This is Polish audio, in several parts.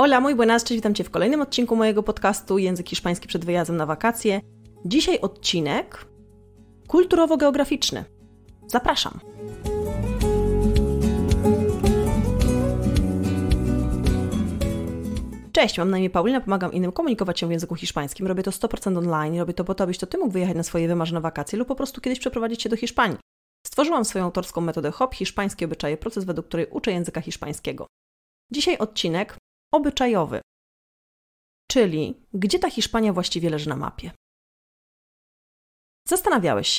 Hola, muy buenas, cześć, witam Cię w kolejnym odcinku mojego podcastu Język Hiszpański przed wyjazdem na wakacje. Dzisiaj odcinek kulturowo-geograficzny. Zapraszam. Cześć, mam na imię Paulina, pomagam innym komunikować się w języku hiszpańskim. Robię to 100% online i robię to po to, abyś to Ty mógł wyjechać na swoje wymarzone wakacje lub po prostu kiedyś przeprowadzić się do Hiszpanii. Stworzyłam swoją autorską metodę HOP, hiszpańskie obyczaje, proces, według której uczę języka hiszpańskiego. Dzisiaj odcinek obyczajowy, czyli gdzie ta Hiszpania właściwie leży na mapie. Zastanawiałaś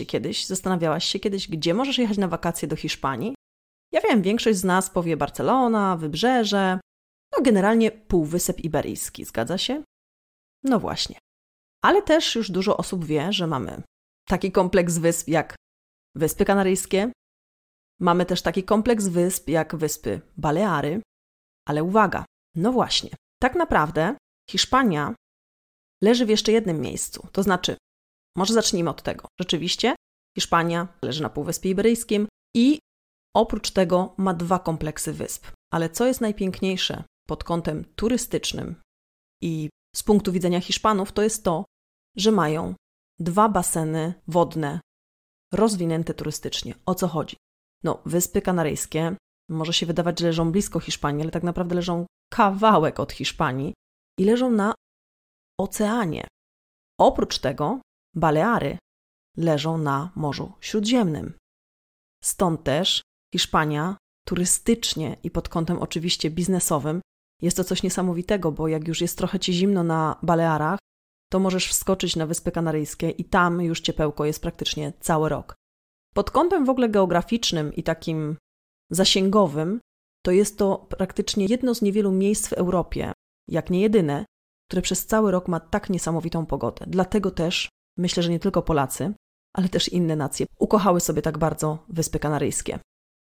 się kiedyś, gdzie możesz jechać na wakacje do Hiszpanii? Ja wiem, większość z nas powie Barcelona, Wybrzeże, generalnie Półwysep Iberyjski, zgadza się? No właśnie. Ale też już dużo osób wie, że mamy taki kompleks wysp jak Wyspy Kanaryjskie, mamy też taki kompleks wysp jak Wyspy Baleary, ale uwaga, no właśnie, tak naprawdę Hiszpania leży w jeszcze jednym miejscu, to znaczy, może zacznijmy od tego, rzeczywiście Hiszpania leży na Półwyspie Iberyjskim i oprócz tego ma 2 kompleksy wysp, ale co jest najpiękniejsze pod kątem turystycznym i z punktu widzenia Hiszpanów, to jest to, że mają 2 baseny wodne rozwinięte turystycznie. O co chodzi? No, Wyspy Kanaryjskie może się wydawać, że leżą blisko Hiszpanii, ale tak naprawdę leżą kawałek od Hiszpanii i leżą na oceanie. Oprócz tego Baleary leżą na Morzu Śródziemnym. Stąd też Hiszpania turystycznie i pod kątem oczywiście biznesowym jest to coś niesamowitego, bo jak już jest trochę Ci zimno na Balearach, to możesz wskoczyć na Wyspy Kanaryjskie i tam już ciepełko jest praktycznie cały rok. Pod kątem w ogóle geograficznym i takim zasięgowym, to jest to praktycznie jedno z niewielu miejsc w Europie, jak nie jedyne, które przez cały rok ma tak niesamowitą pogodę. Dlatego też myślę, że nie tylko Polacy, ale też inne nacje ukochały sobie tak bardzo Wyspy Kanaryjskie.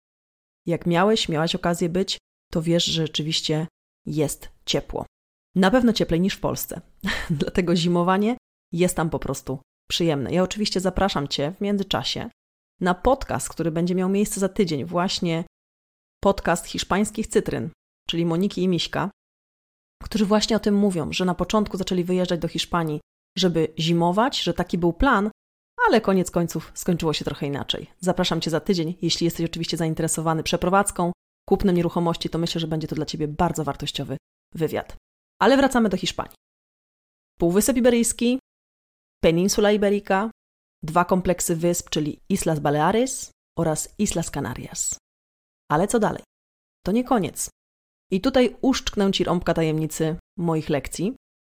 Jak miałaś okazję być, to wiesz, że rzeczywiście jest ciepło. Na pewno cieplej niż w Polsce. Dlatego zimowanie jest tam po prostu przyjemne. Ja oczywiście zapraszam Cię w międzyczasie na podcast, który będzie miał miejsce za tydzień, właśnie podcast Hiszpańskich Cytryn, czyli Moniki i Miśka, którzy właśnie o tym mówią, że na początku zaczęli wyjeżdżać do Hiszpanii, żeby zimować, że taki był plan, ale koniec końców skończyło się trochę inaczej. Zapraszam Cię za tydzień, jeśli jesteś oczywiście zainteresowany przeprowadzką, kupnem nieruchomości, to myślę, że będzie to dla Ciebie bardzo wartościowy wywiad. Ale wracamy do Hiszpanii. Półwysep Iberyjski, Peninsula Iberica, 2 kompleksy wysp, czyli Islas Baleares oraz Islas Canarias. Ale co dalej? To nie koniec. I tutaj uszczknę Ci rąbka tajemnicy moich lekcji,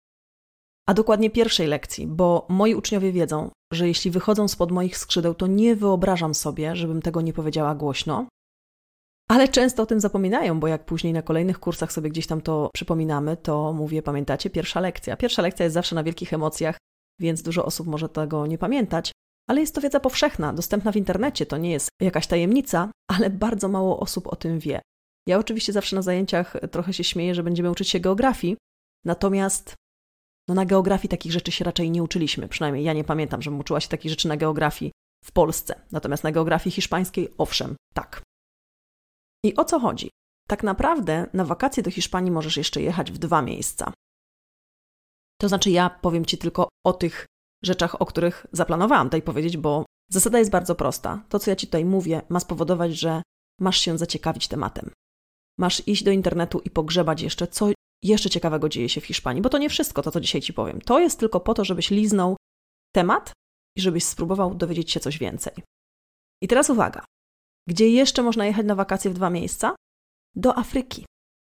a dokładnie pierwszej lekcji, bo moi uczniowie wiedzą, że jeśli wychodzą spod moich skrzydeł, to nie wyobrażam sobie, żebym tego nie powiedziała głośno, ale często o tym zapominają, bo jak później na kolejnych kursach sobie gdzieś tam to przypominamy, to mówię, pamiętacie, pierwsza lekcja. Pierwsza lekcja jest zawsze na wielkich emocjach, więc dużo osób może tego nie pamiętać, ale jest to wiedza powszechna, dostępna w internecie, to nie jest jakaś tajemnica, ale bardzo mało osób o tym wie. Ja oczywiście zawsze na zajęciach trochę się śmieję, że będziemy uczyć się geografii, natomiast na geografii takich rzeczy się raczej nie uczyliśmy, przynajmniej ja nie pamiętam, żebym uczyła się takich rzeczy na geografii w Polsce, natomiast na geografii hiszpańskiej owszem, tak. I o co chodzi? Tak naprawdę na wakacje do Hiszpanii możesz jeszcze jechać w 2 miejsca. To znaczy ja powiem Ci tylko o tych rzeczach, o których zaplanowałam tutaj powiedzieć, bo zasada jest bardzo prosta. To, co ja Ci tutaj mówię, ma spowodować, że masz się zaciekawić tematem. Masz iść do internetu i pogrzebać jeszcze, co jeszcze ciekawego dzieje się w Hiszpanii, bo to nie wszystko, to co dzisiaj Ci powiem. To jest tylko po to, żebyś liznął temat i żebyś spróbował dowiedzieć się coś więcej. I teraz uwaga. Gdzie jeszcze można jechać na wakacje w 2 miejsca? Do Afryki.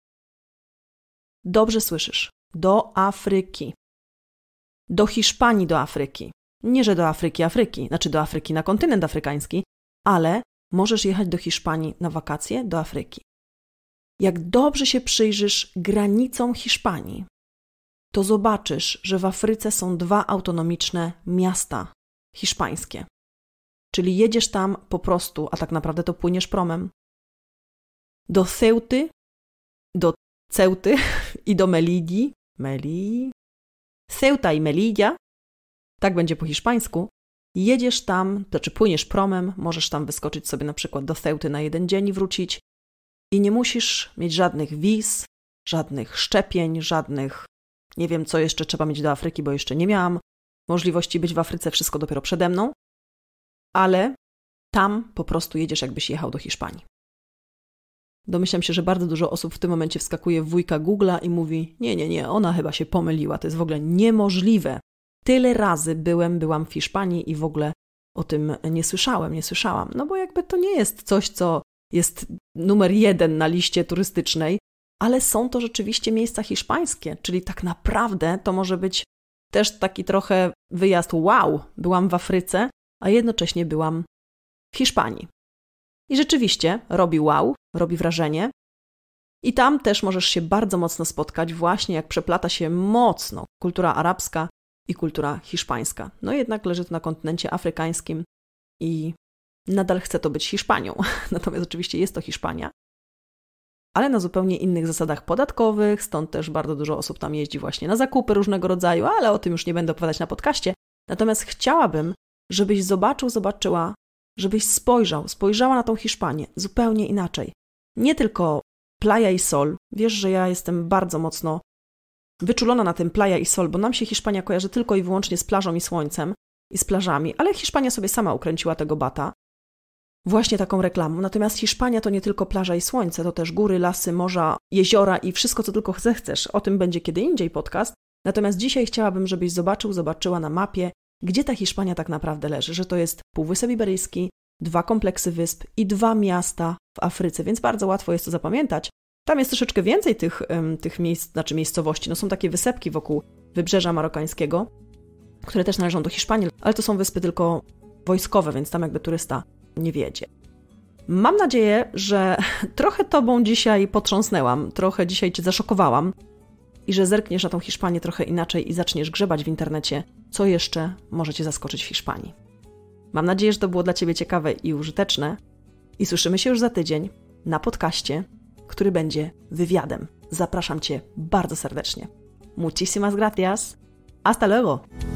Dobrze słyszysz. Do Afryki. Do Hiszpanii do Afryki. Nie, że do Afryki, znaczy do Afryki na kontynent afrykański, ale możesz jechać do Hiszpanii na wakacje do Afryki. Jak dobrze się przyjrzysz granicom Hiszpanii, to zobaczysz, że w Afryce są 2 autonomiczne miasta hiszpańskie. Czyli jedziesz tam po prostu, a tak naprawdę to płyniesz promem, do Ceuty i do Meligi. Ceuta i Melilla, tak będzie po hiszpańsku. Jedziesz tam, znaczy płyniesz promem, możesz tam wyskoczyć sobie na przykład do Ceuty na 1 dzień i wrócić. I nie musisz mieć żadnych wiz, żadnych szczepień, żadnych, nie wiem co jeszcze trzeba mieć do Afryki, bo jeszcze nie miałam możliwości być w Afryce, wszystko dopiero przede mną, ale tam po prostu jedziesz, jakbyś jechał do Hiszpanii. Domyślam się, że bardzo dużo osób w tym momencie wskakuje w wujka Google'a i mówi, nie, ona chyba się pomyliła, to jest w ogóle niemożliwe. Tyle razy byłam w Hiszpanii i w ogóle o tym nie słyszałam, no bo jakby to nie jest coś, co jest numer 1 na liście turystycznej, ale są to rzeczywiście miejsca hiszpańskie, czyli tak naprawdę to może być też taki trochę wyjazd wow, byłam w Afryce, a jednocześnie byłam w Hiszpanii. I rzeczywiście robi wow, robi wrażenie i tam też możesz się bardzo mocno spotkać właśnie jak przeplata się mocno kultura arabska i kultura hiszpańska. No jednak leży to na kontynencie afrykańskim i nadal chce to być Hiszpanią. Natomiast oczywiście jest to Hiszpania, ale na zupełnie innych zasadach podatkowych, stąd też bardzo dużo osób tam jeździ właśnie na zakupy różnego rodzaju, ale o tym już nie będę opowiadać na podcaście. Natomiast chciałabym, żebyś zobaczyła, żebyś spojrzała na tą Hiszpanię zupełnie inaczej. Nie tylko Playa i Sol. Wiesz, że ja jestem bardzo mocno wyczulona na tym Playa i Sol, bo nam się Hiszpania kojarzy tylko i wyłącznie z plażą i słońcem i z plażami, ale Hiszpania sobie sama ukręciła tego bata właśnie taką reklamą. Natomiast Hiszpania to nie tylko plaża i słońce, to też góry, lasy, morza, jeziora i wszystko, co tylko zechcesz. O tym będzie kiedy indziej podcast. Natomiast dzisiaj chciałabym, żebyś zobaczyła na mapie, gdzie ta Hiszpania tak naprawdę leży, że to jest Półwysep Iberyjski, 2 kompleksy wysp i 2 miasta w Afryce, więc bardzo łatwo jest to zapamiętać. Tam jest troszeczkę więcej tych miejsc, znaczy miejscowości, no są takie wysepki wokół wybrzeża marokańskiego, które też należą do Hiszpanii, ale to są wyspy tylko wojskowe, więc tam jakby turysta nie wiedzie. Mam nadzieję, że trochę Tobą dzisiaj potrząsnęłam, trochę dzisiaj Cię zaszokowałam i że zerkniesz na tą Hiszpanię trochę inaczej i zaczniesz grzebać w internecie, co jeszcze może Cię zaskoczyć w Hiszpanii. Mam nadzieję, że to było dla Ciebie ciekawe i użyteczne i słyszymy się już za tydzień na podcaście, który będzie wywiadem. Zapraszam Cię bardzo serdecznie. Muchísimas gracias. Hasta luego.